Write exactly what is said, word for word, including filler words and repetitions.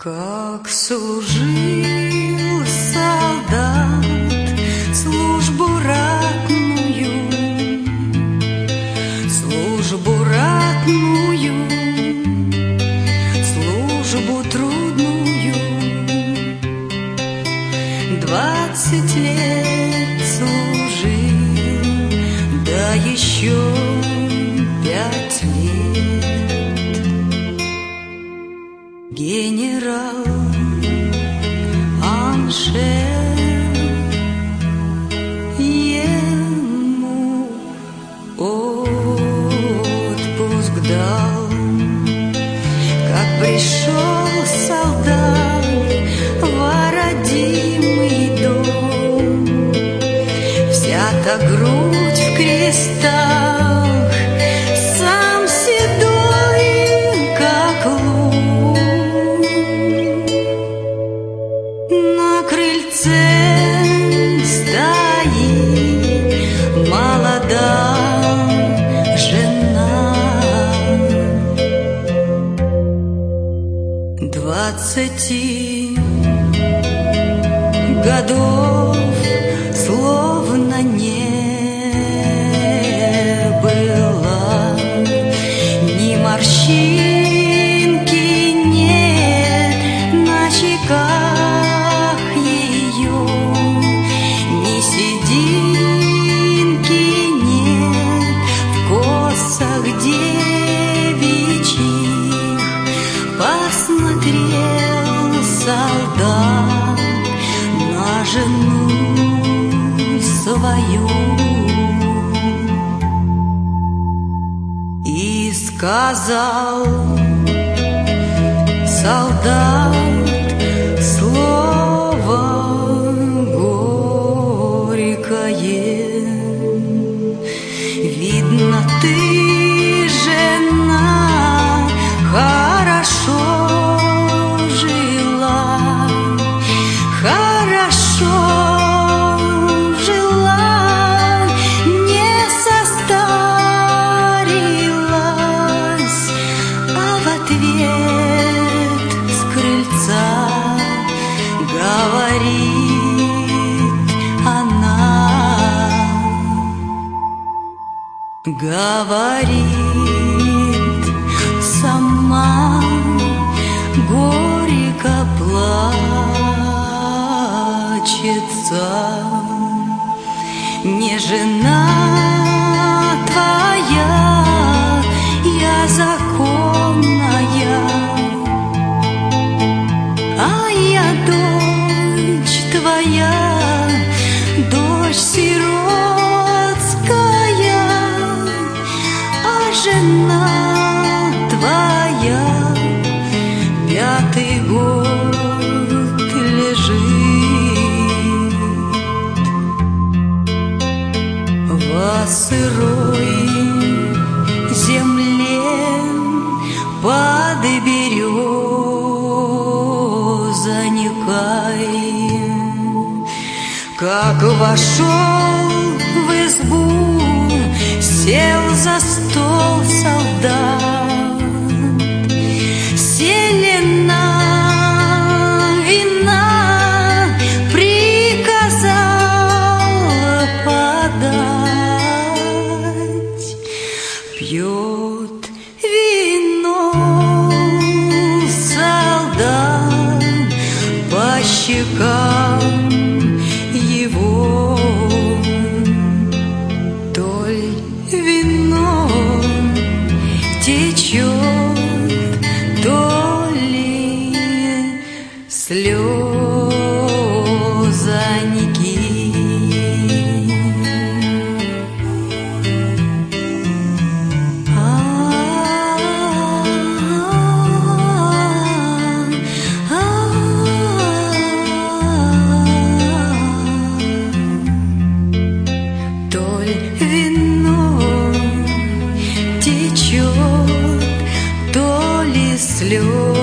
Как служил солдат службу ратную, службу ратную, службу трудную. Двадцать лет служил, да еще пять лет. Генерал Аншеф ему отпуск дал. Как пришел солдат в родимый дом, вся-то грудь в крестах, сам седой, как лунь. На крыльце стоит молодая жена, двадцати годов словно не было, ни морщинки нет на щеках ее, ни сединки нет в косах девичьих. Посмотрел солдат на жену свою и сказал солдат слово горькое: видно, ты, жена, хорошо жила, хорошо жила, не состарилась. А в ответ с крыльца говорит она, говорит сама, горько плачется: не жена твоя я законная, а я дочь твоя, дочь сиротская, а жена твоя пятый год лежит во сырой земле под березаникой. Как вошел в избу, сел за стол солдат, селена вина приказал подать. Пьет вино солдат, по щекам его толь вино течет, то ли слезоньки. Вино течет, то ли слез